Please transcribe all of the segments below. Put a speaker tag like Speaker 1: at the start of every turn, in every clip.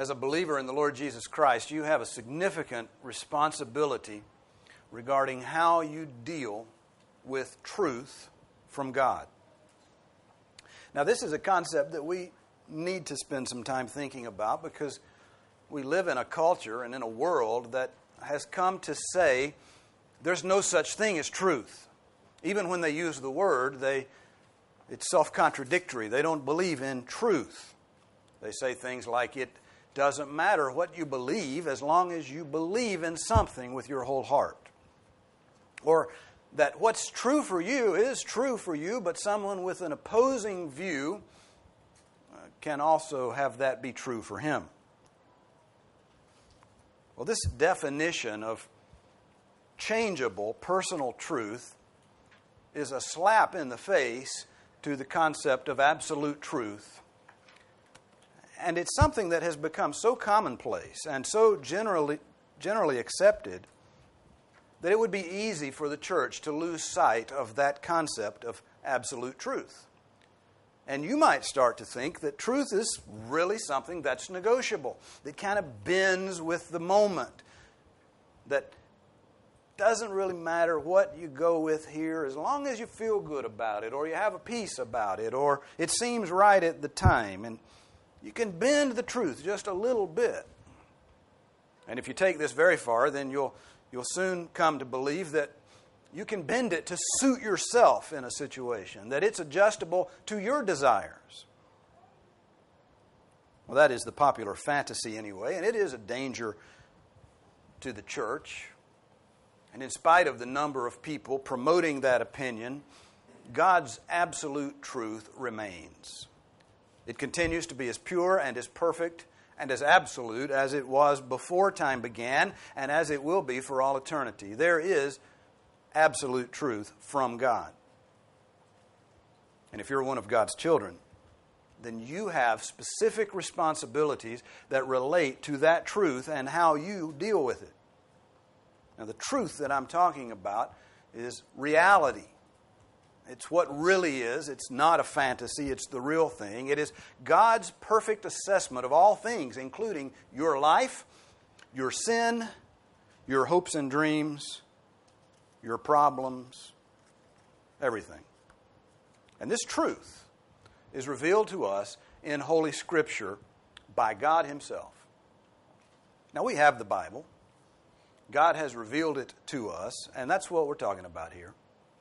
Speaker 1: As a believer in the Lord Jesus Christ, you have a significant responsibility regarding how you deal with truth from God. Now, this is a concept that we need to spend some time thinking about because we live in a culture and in a world that has come to say there's no such thing as truth. Even when they use the word, it's self-contradictory. They don't believe in truth. They say things like, it doesn't matter what you believe as long as you believe in something with your whole heart. Or that what's true for you is true for you, but someone with an opposing view can also have that be true for him. Well, this definition of changeable personal truth is a slap in the face to the concept of absolute truth. And it's something that has become so commonplace and so generally accepted that it would be easy for the church to lose sight of that concept of absolute truth. And you might start to think that truth is really something that's negotiable, that kind of bends with the moment, that doesn't really matter what you go with here as long as you feel good about it, or you have a peace about it, or it seems right at the time. And you can bend the truth just a little bit. And if you take this very far, then you'll soon come to believe that you can bend it to suit yourself in a situation, that it's adjustable to your desires. Well, that is the popular fantasy anyway, and it is a danger to the church. And in spite of the number of people promoting that opinion, God's absolute truth remains. It continues to be as pure and as perfect and as absolute as it was before time began and as it will be for all eternity. There is absolute truth from God. And if you're one of God's children, then you have specific responsibilities that relate to that truth and how you deal with it. Now, the truth that I'm talking about is reality. It's what really is. It's not a fantasy. It's the real thing. It is God's perfect assessment of all things, including your life, your sin, your hopes and dreams, your problems, everything. And this truth is revealed to us in Holy Scripture by God Himself. Now, we have the Bible. God has revealed it to us, and that's what we're talking about here.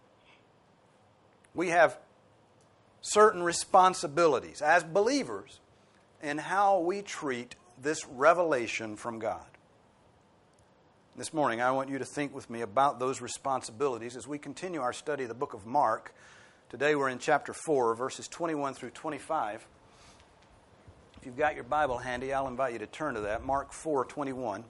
Speaker 1: We have certain responsibilities as believers in how we treat this revelation from God. This morning, I want you to think with me about those responsibilities as we continue our study of the book of Mark. Today we're in chapter 4, verses 21 through 25. If you've got your Bible handy, I'll invite you to turn to that. Mark 4:21.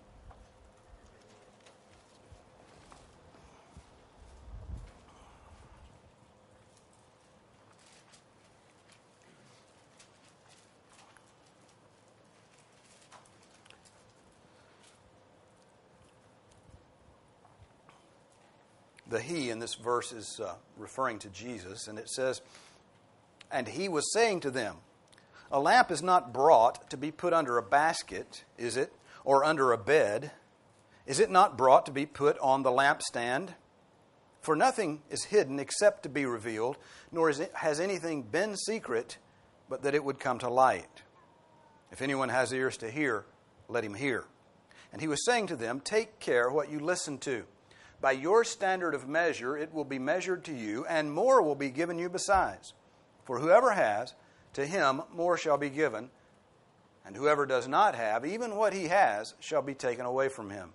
Speaker 1: The he in this verse is referring to Jesus, and it says, "And he was saying to them, a lamp is not brought to be put under a basket, is it, or under a bed? Is it not brought to be put on the lampstand? For nothing is hidden except to be revealed, nor has anything been secret, but that it would come to light. If anyone has ears to hear, let him hear." And he was saying to them, "Take care what you listen to. By your standard of measure, it will be measured to you, and more will be given you besides. For whoever has, to him more shall be given, and whoever does not have, even what he has, shall be taken away from him."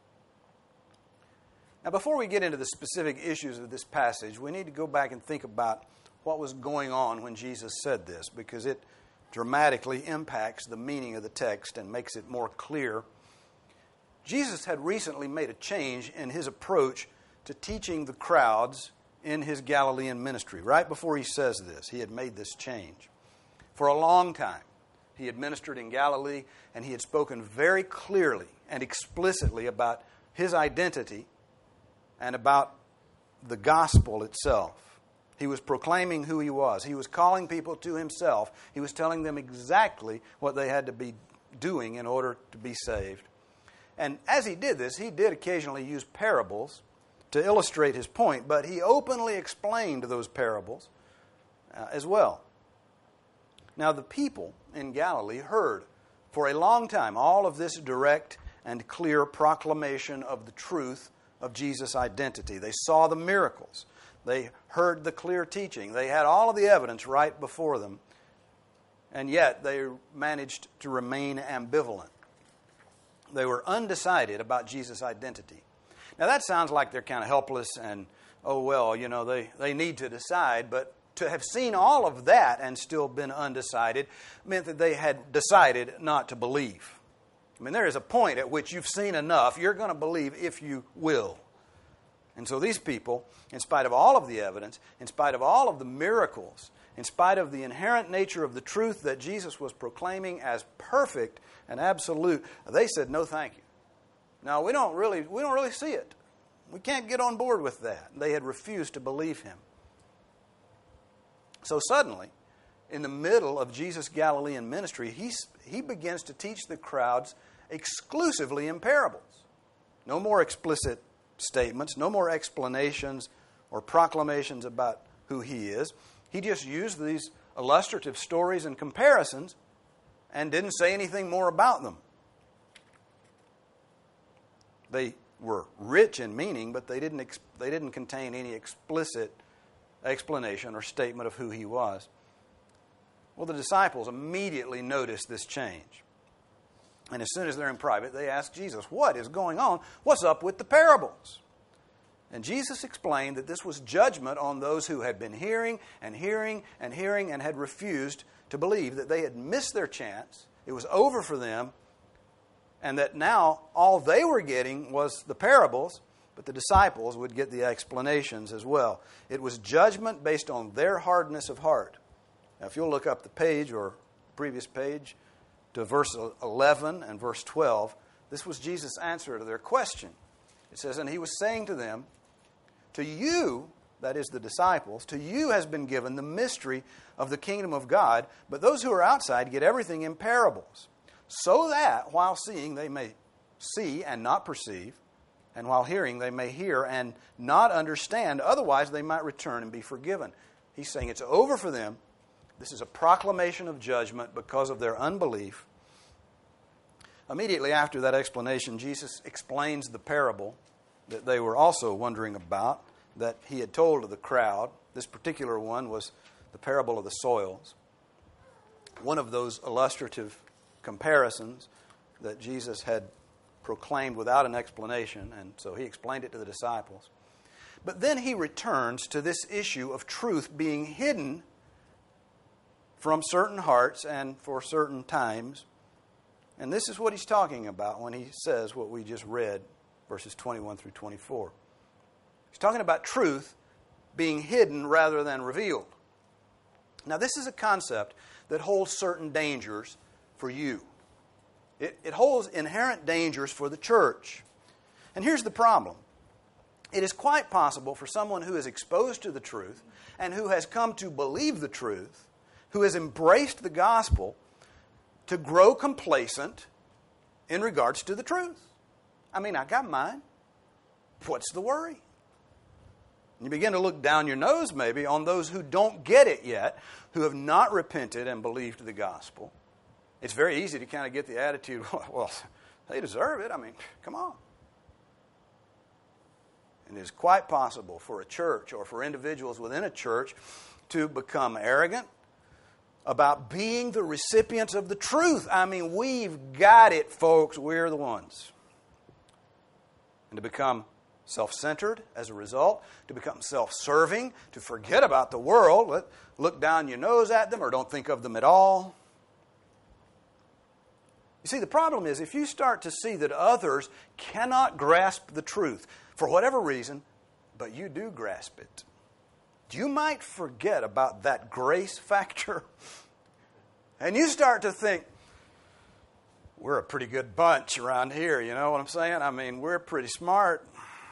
Speaker 1: Now, before we get into the specific issues of this passage, we need to go back and think about what was going on when Jesus said this, because it dramatically impacts the meaning of the text and makes it more clear. Jesus had recently made a change in his approach to teaching the crowds in his Galilean ministry. Right before he says this, he had made this change. For a long time, he had ministered in Galilee, and he had spoken very clearly and explicitly about his identity and about the gospel itself. He was proclaiming who he was. He was calling people to himself. He was telling them exactly what they had to doing in order to be saved. And as he did this, he did occasionally use parables to illustrate his point, but he openly explained those parables as well. Now, the people in Galilee heard for a long time all of this direct and clear proclamation of the truth of Jesus' identity. They saw the miracles. They heard the clear teaching. They had all of the evidence right before them, and yet they managed to remain ambivalent. They were undecided about Jesus' identity. Now, that sounds like they're kind of helpless and, oh, well, you know, they need to decide, but to have seen all of that and still been undecided meant that they had decided not to believe. I mean, there is a point at which you've seen enough, you're going to believe if you will. And so these people, in spite of all of the evidence, in spite of all of the miracles, in spite of the inherent nature of the truth that Jesus was proclaiming as perfect and absolute, they said, no, thank you. No, we don't really see it. We can't get on board with that. They had refused to believe him. So suddenly, in the middle of Jesus' Galilean ministry, he begins to teach the crowds exclusively in parables. No more explicit statements, no more explanations or proclamations about who he is. He just used these illustrative stories and comparisons and didn't say anything more about them. They were rich in meaning, but they didn't contain any explicit explanation or statement of who he was. Well, the disciples immediately noticed this change. And as soon as they're in private, they ask Jesus, what is going on? What's up with the parables? And Jesus explained that this was judgment on those who had been hearing and hearing and hearing and had refused to believe, that they had missed their chance. It was over for them, and that now all they were getting was the parables, but the disciples would get the explanations as well. It was judgment based on their hardness of heart. Now, if you'll look up the page or previous page to verse 11 and verse 12, this was Jesus' answer to their question. It says, and he was saying to them, to you, that is the disciples, to you has been given the mystery of the kingdom of God, but those who are outside get everything in parables, so that while seeing they may see and not perceive, and while hearing they may hear and not understand, otherwise they might return and be forgiven. He's saying it's over for them. This is a proclamation of judgment because of their unbelief. Immediately after that explanation, Jesus explains the parable that they were also wondering about, that he had told to the crowd. This particular one was the parable of the soils. One of those illustrative comparisons that Jesus had proclaimed without an explanation, and so he explained it to the disciples. But then he returns to this issue of truth being hidden from certain hearts and for certain times. And this is what he's talking about when he says what we just read, verses 21 through 24. He's talking about truth being hidden rather than revealed. Now, this is a concept that holds certain dangers for you. It holds inherent dangers for the church. And here's the problem. It is quite possible for someone who is exposed to the truth and who has come to believe the truth, who has embraced the gospel, to grow complacent in regards to the truth. I mean, I got mine. What's the worry? You begin to look down your nose maybe on those who don't get it yet, who have not repented and believed the gospel. It's very easy to kind of get the attitude, well, they deserve it. I mean, come on. And it is quite possible for a church or for individuals within a church to become arrogant about being the recipients of the truth. I mean, we've got it, folks. We're the ones. And to become self-centered as a result, to become self-serving, to forget about the world, look down your nose at them or don't think of them at all. You see, the problem is if you start to see that others cannot grasp the truth for whatever reason, but you do grasp it, you might forget about that grace factor. And you start to think, we're a pretty good bunch around here, you know what I'm saying? I mean, we're pretty smart.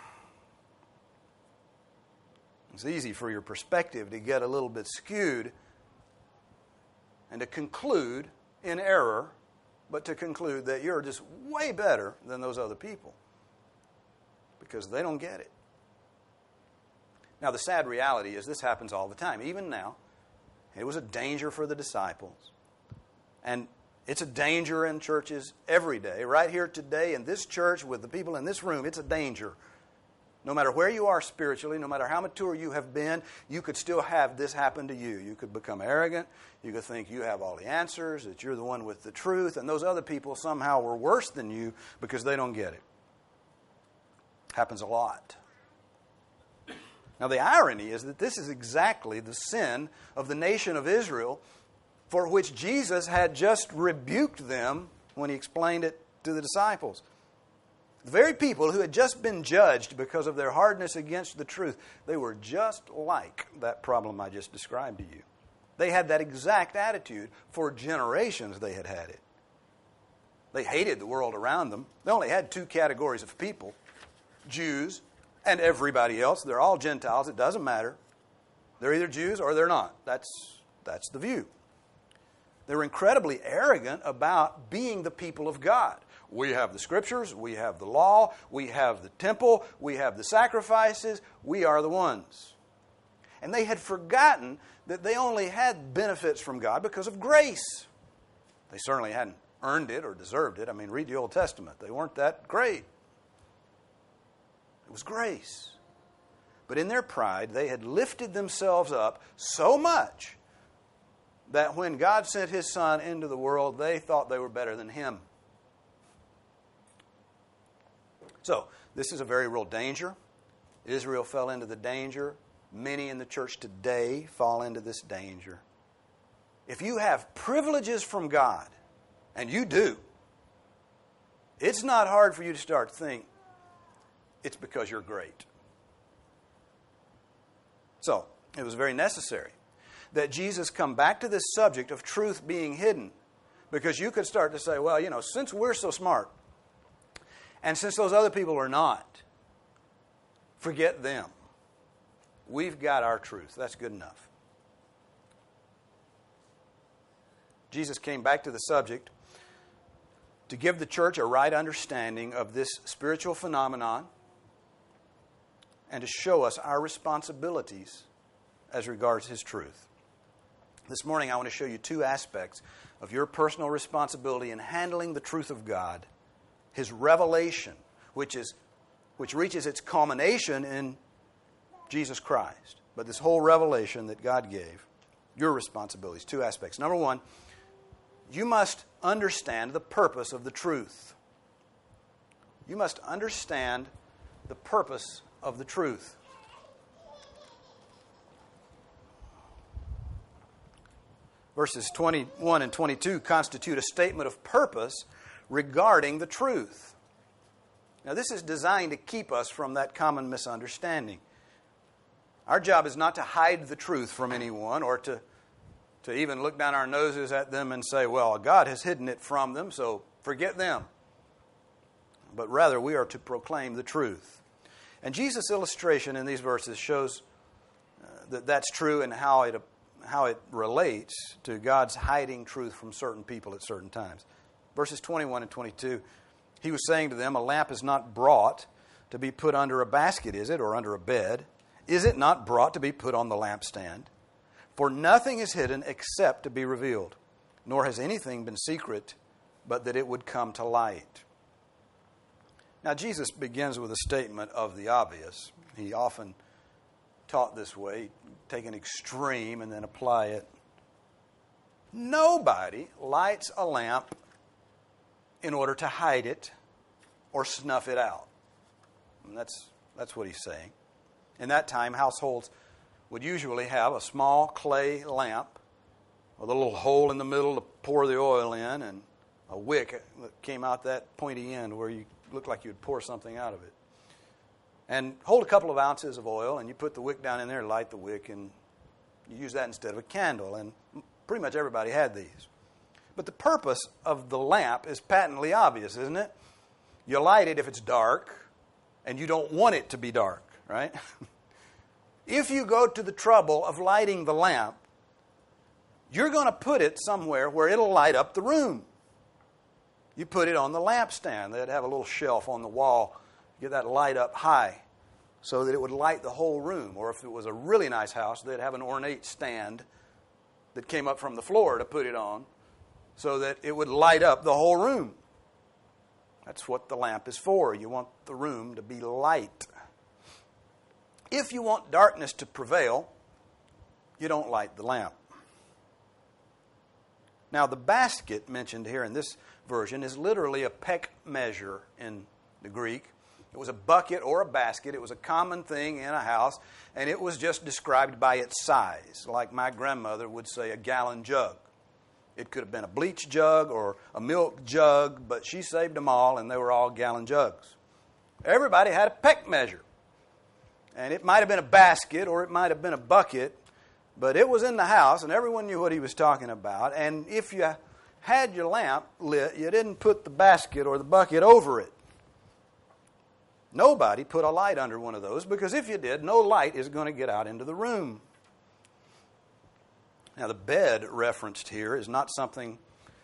Speaker 1: It's easy for your perspective to get a little bit skewed and to conclude in error but to conclude that you're just way better than those other people because they don't get it. Now, the sad reality is this happens all the time. Even now, it was a danger for the disciples. And it's a danger in churches every day. Right here today in this church with the people in this room, it's a danger. No matter where you are spiritually, no matter how mature you have been, you could still have this happen to you. You could become arrogant. You could think you have all the answers, that you're the one with the truth, and those other people somehow were worse than you because they don't get it. Happens a lot. Now, the irony is that this is exactly the sin of the nation of Israel for which Jesus had just rebuked them when he explained it to the disciples. The very people who had just been judged because of their hardness against the truth, they were just like that problem I just described to you. They had that exact attitude. For generations they had had it. They hated the world around them. They only had two categories of people, Jews and everybody else. They're all Gentiles. It doesn't matter. They're either Jews or they're not. That's the view. They were incredibly arrogant about being the people of God. We have the Scriptures, we have the law, we have the temple, we have the sacrifices, we are the ones. And they had forgotten that they only had benefits from God because of grace. They certainly hadn't earned it or deserved it. I mean, read the Old Testament. They weren't that great. It was grace. But in their pride, they had lifted themselves up so much that when God sent His Son into the world, they thought they were better than Him. So, this is a very real danger. Israel fell into the danger. Many in the church today fall into this danger. If you have privileges from God, and you do, it's not hard for you to start to think it's because you're great. So, it was very necessary that Jesus come back to this subject of truth being hidden, because you could start to say, well, since we're so smart, and since those other people are not, forget them. We've got our truth. That's good enough. Jesus came back to the subject to give the church a right understanding of this spiritual phenomenon and to show us our responsibilities as regards His truth. This morning I want to show you two aspects of your personal responsibility in handling the truth of God. His revelation, which reaches its culmination in Jesus Christ. But this whole revelation that God gave, your responsibilities, two aspects. Number one, you must understand the purpose of the truth. You must understand the purpose of the truth. Verses 21 and 22 constitute a statement of purpose regarding the truth. Now, this is designed to keep us from that common misunderstanding. Our job is not to hide the truth from anyone or to even look down our noses at them and say, well, God has hidden it from them, so forget them. But rather, we are to proclaim the truth. And Jesus' illustration in these verses shows that that's true and how it relates to God's hiding truth from certain people at certain times. Verses 21 and 22, He was saying to them, a lamp is not brought to be put under a basket, is it, or under a bed? Is it not brought to be put on the lampstand? For nothing is hidden except to be revealed, nor has anything been secret, but that it would come to light. Now, Jesus begins with a statement of the obvious. He often taught this way, take an extreme and then apply it. Nobody lights a lamp in order to hide it or snuff it out. And that's what he's saying. In that time, households would usually have a small clay lamp with a little hole in the middle to pour the oil in and a wick that came out that pointy end where you looked like you'd pour something out of it. And hold a couple of ounces of oil and you put the wick down in there, light the wick, and you use that instead of a candle. And pretty much everybody had these. But the purpose of the lamp is patently obvious, isn't it? You light it if it's dark, and you don't want it to be dark, right? If you go to the trouble of lighting the lamp, you're going to put it somewhere where it'll light up the room. You put it on the lampstand. They'd have a little shelf on the wall, get that light up high so that it would light the whole room. Or if it was a really nice house, they'd have an ornate stand that came up from the floor to put it on so that it would light up the whole room. That's what the lamp is for. You want the room to be light. If you want darkness to prevail, you don't light the lamp. Now, the basket mentioned here in this version is literally a peck measure in the Greek. It was a bucket or a basket. It was a common thing in a house, and it was just described by its size, like my grandmother would say a gallon jug. It could have been a bleach jug or a milk jug, but she saved them all, and they were all gallon jugs. Everybody had a peck measure, and it might have been a basket or it might have been a bucket, but it was in the house, and everyone knew what he was talking about. And if you had your lamp lit, you didn't put the basket or the bucket over it. Nobody put a light under one of those, because if you did, no light is going to get out into the room. Now, the bed referenced here is not something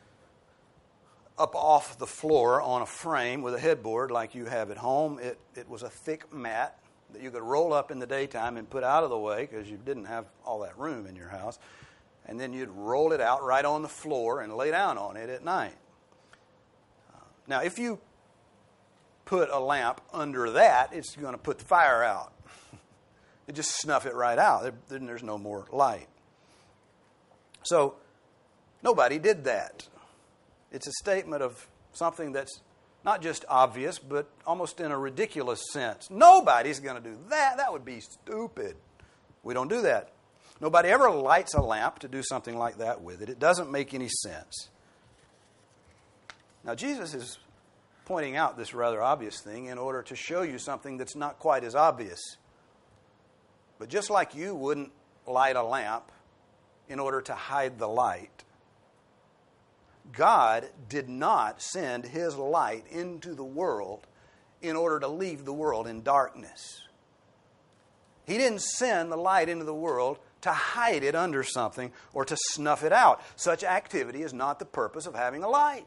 Speaker 1: up off the floor on a frame with a headboard like you have at home. It was a thick mat that you could roll up in the daytime and put out of the way because you didn't have all that room in your house. And then you'd roll it out right on the floor and lay down on it at night. Now, if you put a lamp under that, it's going to put the fire out. It just snuff it right out. Then there's no more light. So, nobody did that. It's a statement of something that's not just obvious, but almost in a ridiculous sense. Nobody's going to do that. That would be stupid. We don't do that. Nobody ever lights a lamp to do something like that with it. It doesn't make any sense. Now, Jesus is pointing out this rather obvious thing in order to show you something that's not quite as obvious. But just like you wouldn't light a lamp in order to hide the light, God did not send His light into the world in order to leave the world in darkness. He didn't send the light into the world to hide it under something or to snuff it out. Such activity is not the purpose of having a light.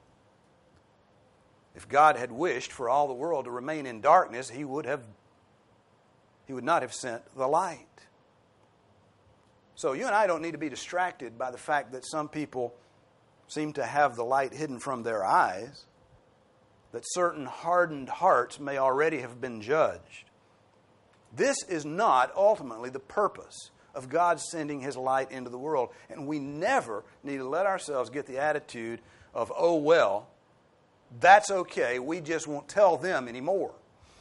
Speaker 1: If God had wished for all the world to remain in darkness, He would not have sent the light. So you and I don't need to be distracted by the fact that some people seem to have the light hidden from their eyes, that certain hardened hearts may already have been judged. This is not ultimately the purpose of God sending His light into the world. And we never need to let ourselves get the attitude of, oh, well, that's okay, we just won't tell them anymore.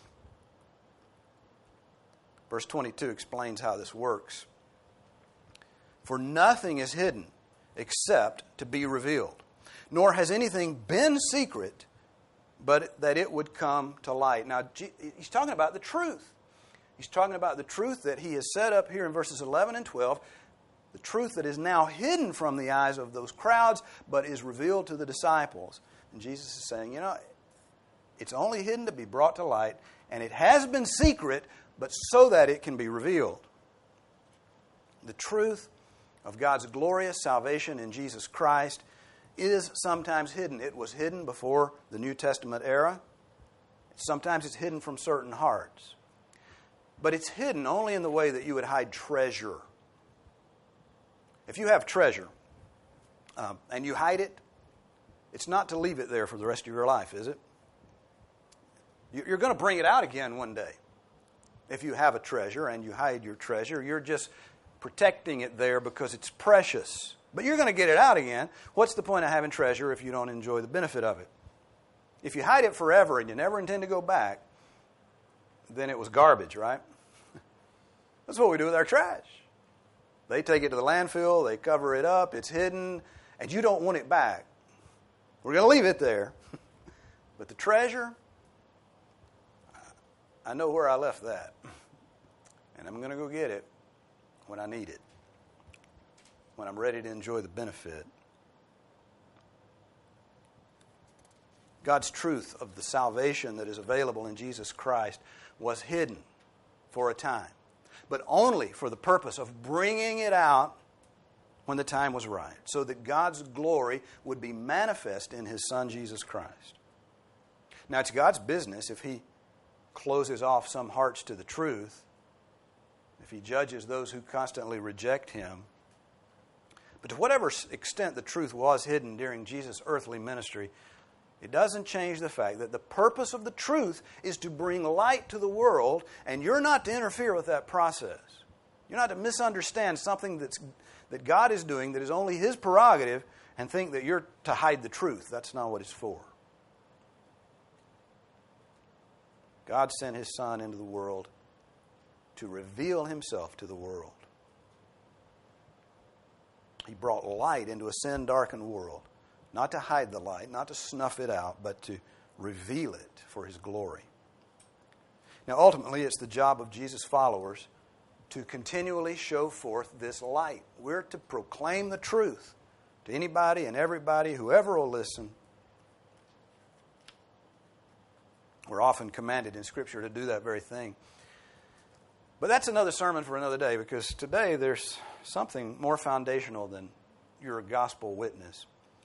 Speaker 1: Verse 22 explains how this works. For nothing is hidden except to be revealed, nor has anything been secret, but that it would come to light. Now, he's talking about the truth. He's talking about the truth that he has set up here in verses 11 and 12, the truth that is now hidden from the eyes of those crowds, but is revealed to the disciples. And Jesus is saying, it's only hidden to be brought to light, and it has been secret, but so that it can be revealed. The truth of God's glorious salvation in Jesus Christ is sometimes hidden. It was hidden before the New Testament era. Sometimes it's hidden from certain hearts. But it's hidden only in the way that you would hide treasure. If you have treasure and you hide it, it's not to leave it there for the rest of your life, is it? You're going to bring it out again one day. If you have a treasure and you hide your treasure, you're just protecting it there because it's precious. But you're going to get it out again. What's the point of having treasure if you don't enjoy the benefit of it? If you hide it forever and you never intend to go back, then it was garbage, right? That's what we do with our trash. They take it to the landfill, they cover it up, it's hidden, and you don't want it back. We're going to leave it there. But the treasure, I know where I left that. And I'm going to go get it when I need it, when I'm ready to enjoy the benefit. God's truth of the salvation that is available in Jesus Christ was hidden for a time, but only for the purpose of bringing it out when the time was right, so that God's glory would be manifest in His Son, Jesus Christ. Now, it's God's business if He closes off some hearts to the truth, if He judges those who constantly reject Him. But to whatever extent the truth was hidden during Jesus' earthly ministry, it doesn't change the fact that the purpose of the truth is to bring light to the world, and you're not to interfere with that process. You're not to misunderstand something that God is doing that is only His prerogative and think that you're to hide the truth. That's not what it's for. God sent His Son into the world to reveal Himself to the world. He brought light into a sin-darkened world, not to hide the light, not to snuff it out, but to reveal it for His glory. Now, ultimately, it's the job of Jesus' followers to continually show forth this light. We're to proclaim the truth to anybody and everybody, whoever will listen. We're often commanded in Scripture to do that very thing. But that's another sermon for another day, because today there's something more foundational than you're a gospel witness.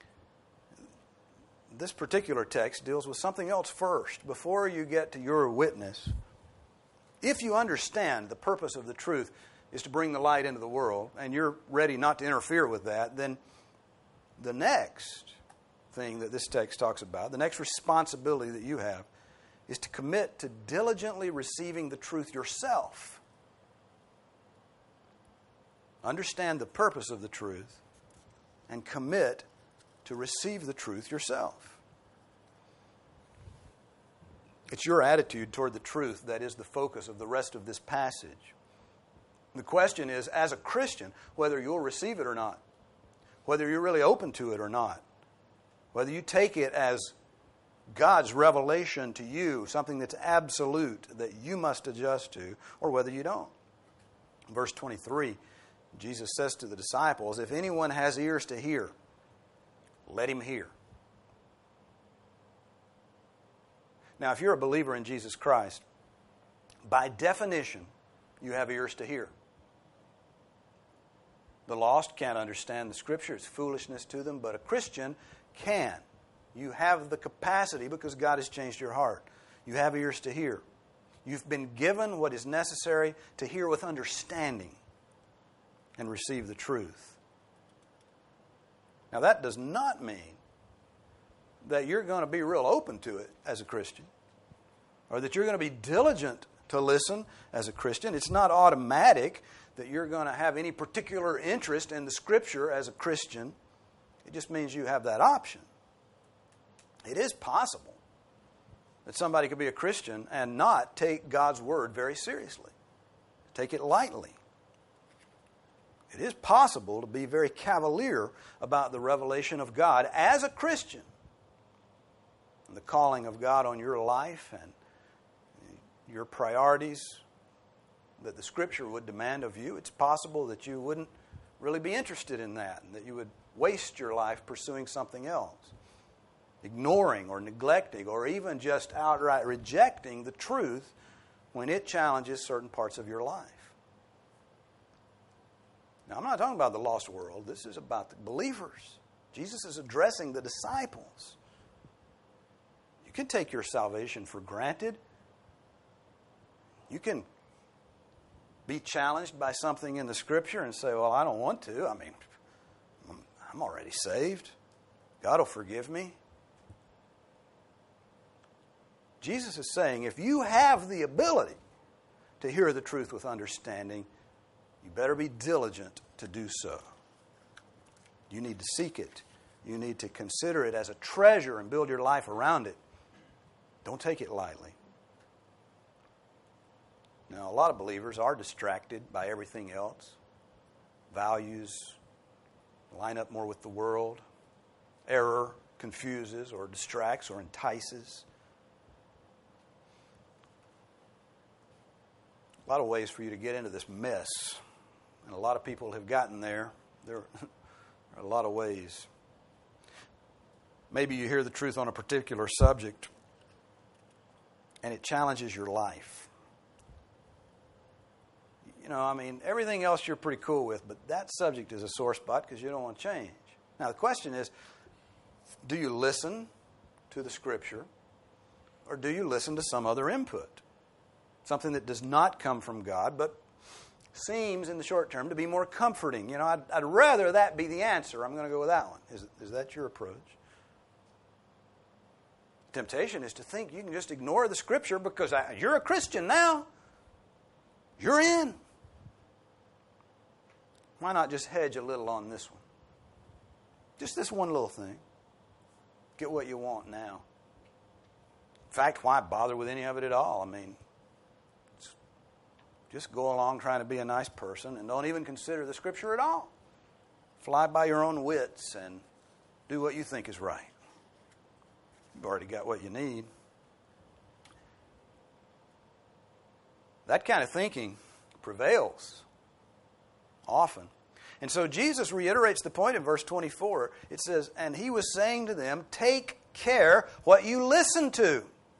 Speaker 1: This particular text deals with something else first. Before you get to your witness, if you understand the purpose of the truth is to bring the light into the world, and you're ready not to interfere with that, then the next thing that this text talks about, the next responsibility that you have, is to commit to diligently receiving the truth yourself. Understand the purpose of the truth and commit to receive the truth yourself. It's your attitude toward the truth that is the focus of the rest of this passage. The question is, as a Christian, whether you'll receive it or not, whether you're really open to it or not, whether you take it as God's revelation to you, something that's absolute that you must adjust to, or whether you don't. Verse 23, Jesus says to the disciples, if anyone has ears to hear, let him hear. Now, if you're a believer in Jesus Christ, by definition, you have ears to hear. The lost can't understand the Scripture. It's foolishness to them, but a Christian can. You have the capacity because God has changed your heart. You have ears to hear. You've been given what is necessary to hear with understanding and receive the truth. Now, that does not mean that you're going to be real open to it as a Christian, or that you're going to be diligent to listen as a Christian. It's not automatic that you're going to have any particular interest in the Scripture as a Christian. It just means you have that option. It is possible that somebody could be a Christian and not take God's Word very seriously, take it lightly. It is possible to be very cavalier about the revelation of God as a Christian, and the calling of God on your life and your priorities that the Scripture would demand of you. It's possible that you wouldn't really be interested in that, and that you would waste your life pursuing something else, ignoring or neglecting or even just outright rejecting the truth when it challenges certain parts of your life. Now, I'm not talking about the lost world. This is about the believers. Jesus is addressing the disciples. You can take your salvation for granted. You can be challenged by something in the Scripture and say, well, I don't want to. I mean, I'm already saved. God will forgive me. Jesus is saying, if you have the ability to hear the truth with understanding, you better be diligent to do so. You need to seek it. You need to consider it as a treasure and build your life around it. Don't take it lightly. Now, a lot of believers are distracted by everything else. Values line up more with the world. Error confuses or distracts or entices. A lot of ways for you to get into this mess. And a lot of people have gotten there. There are a lot of ways. Maybe you hear the truth on a particular subject and it challenges your life. everything else you're pretty cool with, but that subject is a sore spot because you don't want to change. Now, the question is, do you listen to the Scripture, or do you listen to some other input? Something that does not come from God, but seems in the short term to be more comforting. I'd rather that be the answer. I'm going to go with that one. Is that your approach? Temptation is to think you can just ignore the Scripture because you're a Christian now. You're in. Why not just hedge a little on this one? Just this one little thing. Get what you want now. In fact, why bother with any of it at all? Just go along trying to be a nice person and don't even consider the Scripture at all. Fly by your own wits and do what you think is right. You've already got what you need. That kind of thinking prevails often. And so Jesus reiterates the point in verse 24. It says, and he was saying to them, take care what you listen to.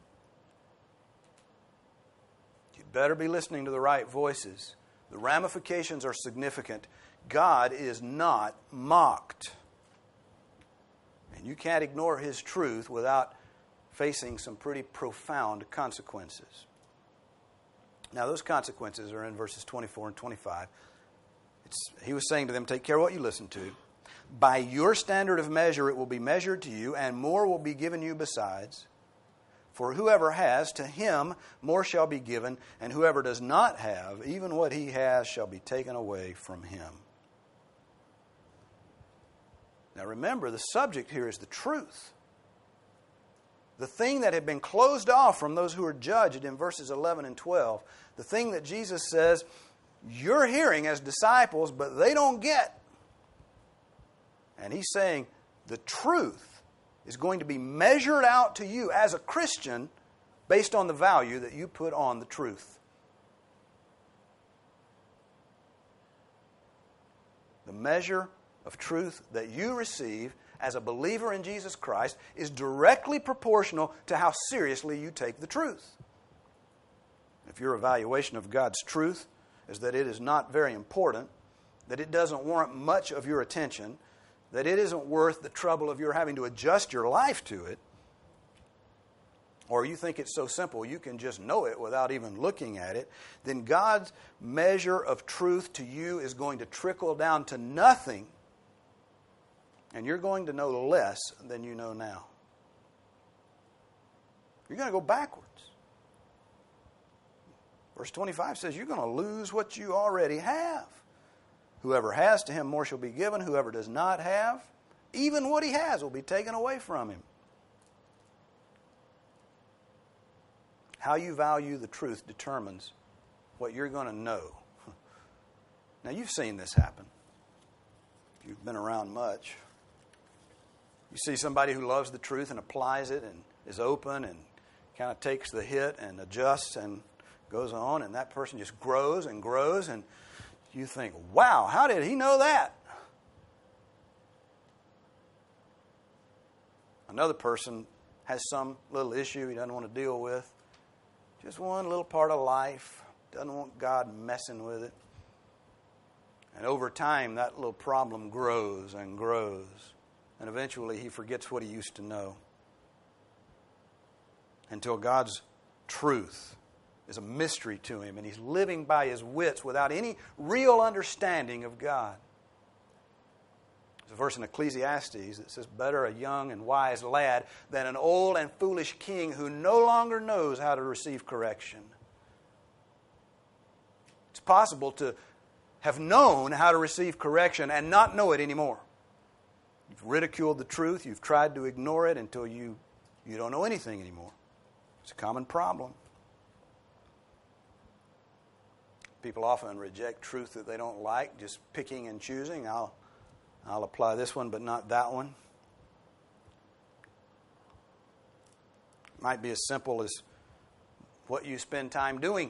Speaker 1: You'd better be listening to the right voices. The ramifications are significant. God is not mocked. And you can't ignore His truth without facing some pretty profound consequences. Now, those consequences are in verses 24 and 25. He was saying to them, take care what you listen to. By your standard of measure it will be measured to you, and more will be given you besides. For whoever has, to him more shall be given, and whoever does not have, even what he has shall be taken away from him. Now remember, the subject here is the truth. The thing that had been closed off from those who were judged in verses 11 and 12, the thing that Jesus says, you're hearing as disciples, but they don't get. And He's saying the truth is going to be measured out to you as a Christian based on the value that you put on the truth. The measure of truth that you receive as a believer in Jesus Christ is directly proportional to how seriously you take the truth. If your evaluation of God's truth is that it is not very important, that it doesn't warrant much of your attention, that it isn't worth the trouble of your having to adjust your life to it, or you think it's so simple you can just know it without even looking at it, then God's measure of truth to you is going to trickle down to nothing, and you're going to know less than you know now. You're going to go backwards. Verse 25 says you're going to lose what you already have. Whoever has, to him more shall be given. Whoever does not have, even what he has will be taken away from him. How you value the truth determines what you're going to know. Now, you've seen this happen. If you've been around much. You see somebody who loves the truth and applies it and is open and kind of takes the hit and adjusts and goes on, and that person just grows and grows, and you think, wow, how did he know that? Another person has some little issue he doesn't want to deal with. Just one little part of life. Doesn't want God messing with it. And over time, that little problem grows and grows. And eventually, he forgets what he used to know. Until God's truth is a mystery to him, and he's living by his wits without any real understanding of God. There's a verse in Ecclesiastes that says, better a young and wise lad than an old and foolish king who no longer knows how to receive correction. It's possible to have known how to receive correction and not know it anymore. You've ridiculed the truth, you've tried to ignore it until you don't know anything anymore. It's a common problem. People often reject truth that they don't like, just picking and choosing. I'll apply this one, but not that one. It might be as simple as what you spend time doing.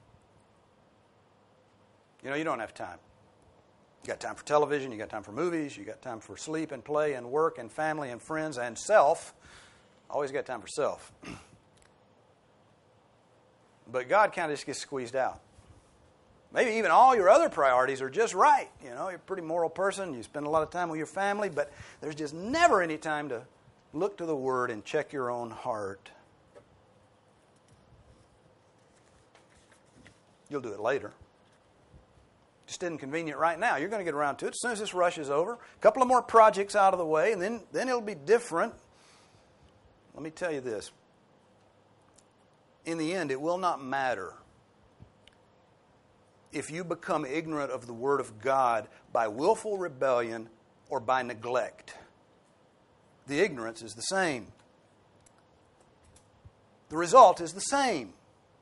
Speaker 1: You don't have time. You got time for television, you got time for movies, you got time for sleep and play and work and family and friends and self. Always got time for self. But God kind of just gets squeezed out. Maybe even all your other priorities are just right. You know, you're a pretty moral person. You spend a lot of time with your family, but there's just never any time to look to the Word and check your own heart. You'll do it later. Just isn't convenient right now. You're going to get around to it as soon as this rush is over. A couple of more projects out of the way, and then it'll be different. Let me tell you this. In the end, it will not matter if you become ignorant of the Word of God by willful rebellion or by neglect. The ignorance is the same. The result is the same.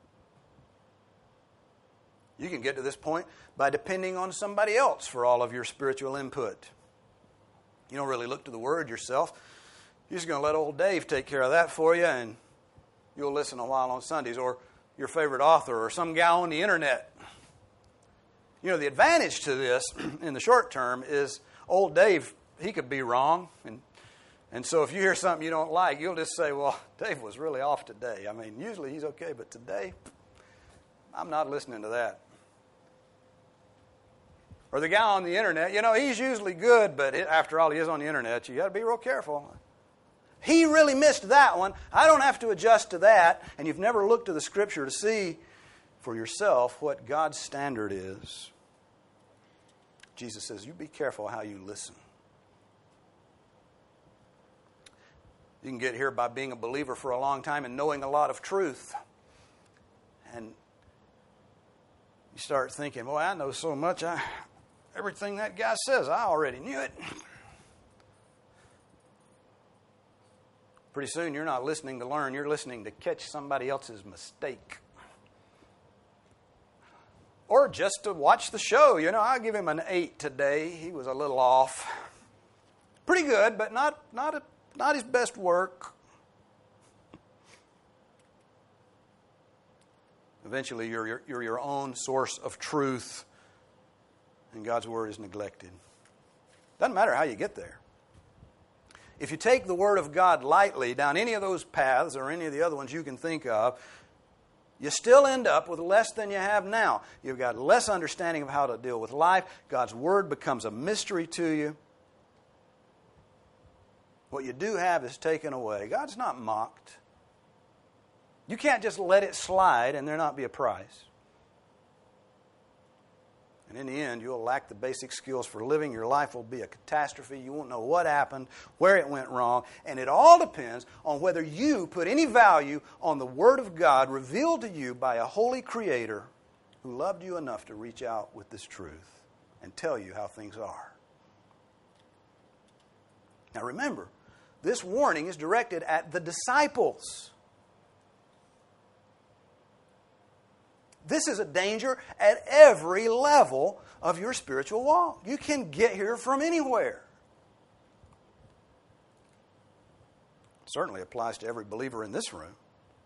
Speaker 1: You can get to this point by depending on somebody else for all of your spiritual input. You don't really look to the Word yourself. You're just going to let old Dave take care of that for you, and you'll listen a while on Sundays, or your favorite author, or some guy on the internet. You know, the advantage to this in the short term is old Dave, he could be wrong. And so if you hear something you don't like, you'll just say, well, Dave was really off today. I mean, usually he's okay, but today, I'm not listening to that. Or the guy on the internet, you know, he's usually good, but after all, he is on the internet. You got to be real careful. He really missed that one. I don't have to adjust to that. And you've never looked to the Scripture to see for yourself what God's standard is. Jesus says, you be careful how you listen. You can get here by being a believer for a long time and knowing a lot of truth. And you start thinking, boy, I know so much. Everything that guy says, I already knew it. Pretty soon you're not listening to learn, you're listening to catch somebody else's mistake. Or just to watch the show. You know, I'll give him an 8 today. He was a little off. Pretty good, but not his best work. Eventually you're your own source of truth, and God's Word is neglected. Doesn't matter how you get there. If you take the Word of God lightly down any of those paths or any of the other ones you can think of, you still end up with less than you have now. You've got less understanding of how to deal with life. God's Word becomes a mystery to you. What you do have is taken away. God's not mocked. You can't just let it slide and there not be a price. And in the end, you'll lack the basic skills for living. Your life will be a catastrophe. You won't know what happened, where it went wrong. And it all depends on whether you put any value on the Word of God revealed to you by a holy Creator who loved you enough to reach out with this truth and tell you how things are. Now remember, this warning is directed at the disciples. This is a danger at every level of your spiritual walk. You can get here from anywhere. It certainly applies to every believer in this room.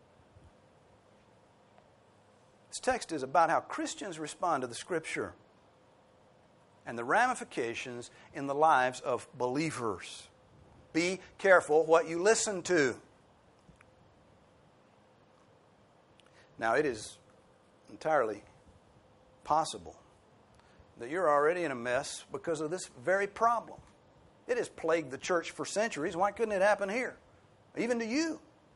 Speaker 1: This text is about how Christians respond to the Scripture and the ramifications in the lives of believers. Be careful what you listen to. Now, it is entirely possible that you're already in a mess because of this very problem. It has plagued the church for centuries. Why couldn't it happen here? Even to you.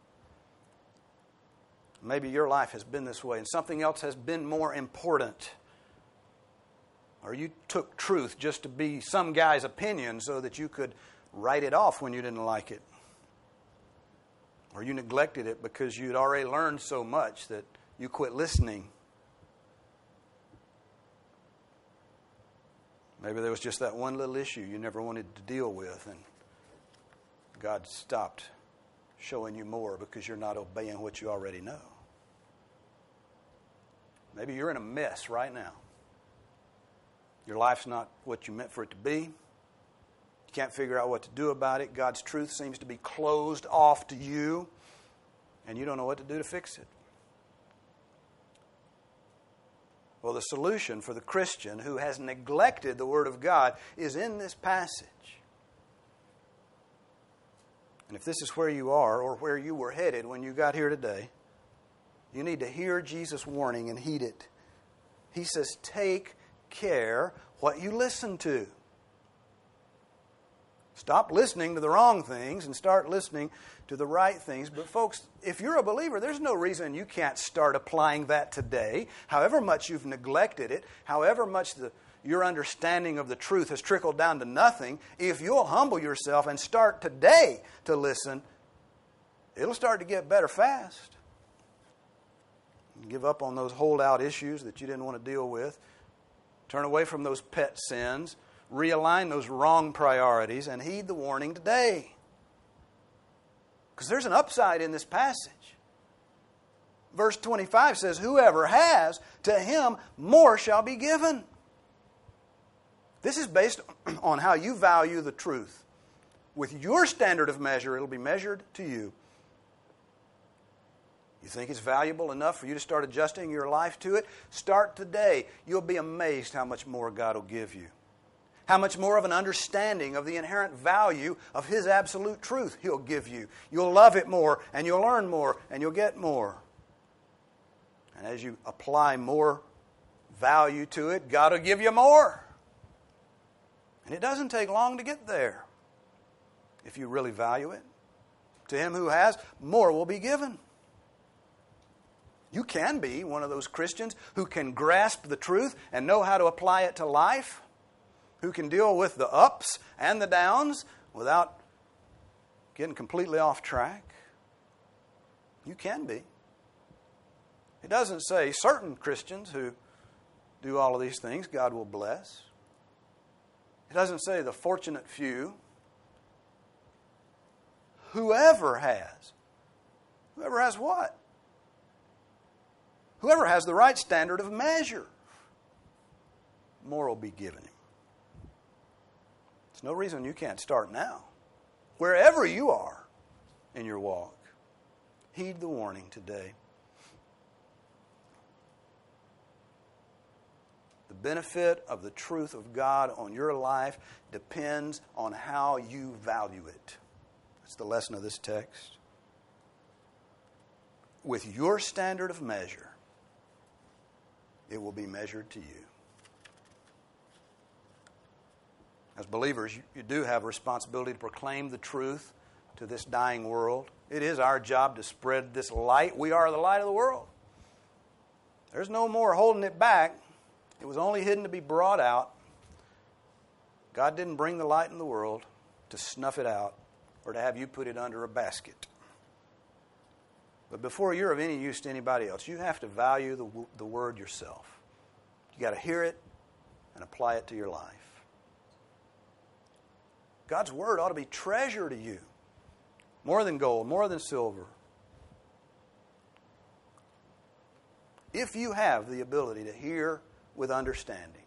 Speaker 1: Maybe your life has been this way and something else has been more important. Or you took truth just to be some guy's opinion so that you could write it off when you didn't like it. Or you neglected it because you'd already learned so much that you quit listening. Maybe there was just that one little issue you never wanted to deal with, and God stopped showing you more because you're not obeying what you already know. Maybe you're in a mess right now. Your life's not what you meant for it to be. You can't figure out what to do about it. God's truth seems to be closed off to you, and you don't know what to do to fix it. Well, the solution for the Christian who has neglected the Word of God is in this passage. And if this is where you are or where you were headed when you got here today, you need to hear Jesus' warning and heed it. He says, take care what you listen to. Stop listening to the wrong things and start listening to the right things. But folks, if you're a believer, there's no reason you can't start applying that today. However much you've neglected it, however much your understanding of the truth has trickled down to nothing, if you'll humble yourself and start today to listen, it'll start to get better fast. Give up on those holdout issues that you didn't want to deal with. Turn away from those pet sins. Realign those wrong priorities and heed the warning today. Because there's an upside in this passage. Verse 25 says, whoever has, to him more shall be given. This is based on how you value the truth. With your standard of measure, it'll be measured to you. You think it's valuable enough for you to start adjusting your life to it? Start today. You'll be amazed how much more God will give you. How much more of an understanding of the inherent value of His absolute truth He'll give you. You'll love it more, and you'll learn more, and you'll get more. And as you apply more value to it, God will give you more. And it doesn't take long to get there if you really value it. To him who has, more will be given. You can be one of those Christians who can grasp the truth and know how to apply it to life, who can deal with the ups and the downs without getting completely off track. You can be. It doesn't say certain Christians who do all of these things God will bless. It doesn't say the fortunate few. Whoever has. Whoever has what? Whoever has the right standard of measure, more will be given him. There's no reason you can't start now. Wherever you are in your walk, heed the warning today. The benefit of the truth of God on your life depends on how you value it. That's the lesson of this text. With your standard of measure, it will be measured to you. As believers, you do have a responsibility to proclaim the truth to this dying world. It is our job to spread this light. We are the light of the world. There's no more holding it back. It was only hidden to be brought out. God didn't bring the light in the world to snuff it out or to have you put it under a basket. But before you're of any use to anybody else, you have to value the Word yourself. You got to hear it and apply it to your life. God's Word ought to be treasure to you. More than gold, more than silver. If you have the ability to hear with understanding,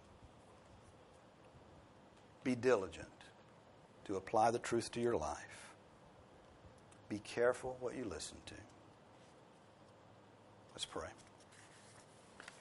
Speaker 1: be diligent to apply the truth to your life. Be careful what you listen to. Let's pray.